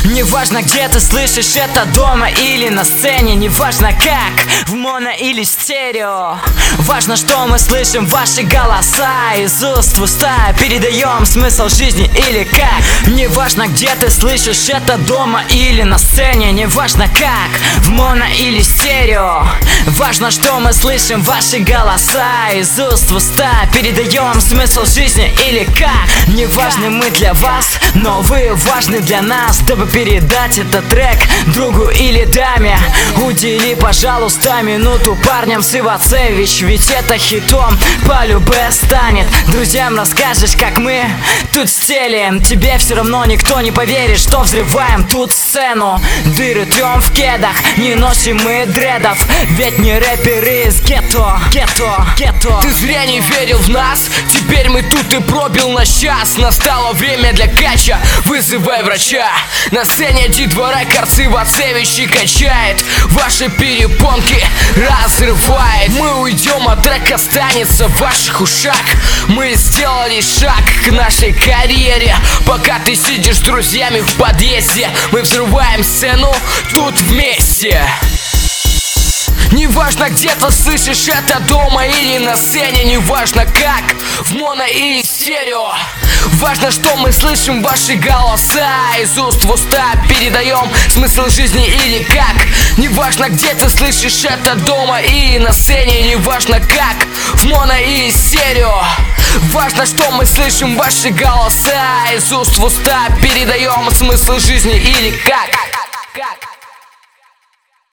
Неважно, где ты слышишь это, дома или на сцене. Неважно как, в моно или стерео. Важно, что мы слышим ваши голоса. Из уст в уста передаем смысл жизни или как. Неважно, где ты слышишь это, дома или на сцене. Неважно как, в моно или стерео. Важно, что мы слышим ваши голоса. Из уст в уста передаем смысл жизни или как. Неважны мы для вас, но вы важны для нас. Чтобы передать этот трек другу или даме, удели, пожалуйста, минуту парням с Ивацевич. Ведь это хитом по-любе станет. Друзьям расскажешь, как мы тут стелим. Тебе все равно никто не поверит, что взрываем тут сцену. Дыры трем в кедах, не носим мы дредов. Ведь не рэперы из гетто. Ты зря не верил в нас, теперь мы тут и пробил на час. Настало время для кача, вызывай врача. На сцене Дидва Рекордс Ивацевич и качает. Ваши перепонки разрывает. Мы уйдем, а трек останется в ваших ушах. Мы сделали шаг к нашей карьере. Пока ты сидишь с друзьями в подъезде, мы взрываем сцену тут вместе. Неважно, где ты слышишь это, дома или на сцене. Неважно как, в моно или стерео. Важно, что мы слышим ваши голоса. Из уст в уста передаем смысл жизни или как. Неважно, где ты слышишь это, дома или на сцене. Неважно как, в моно или стерео. Важно, что мы слышим ваши голоса. Из уст в уста передаем смысл жизни или как.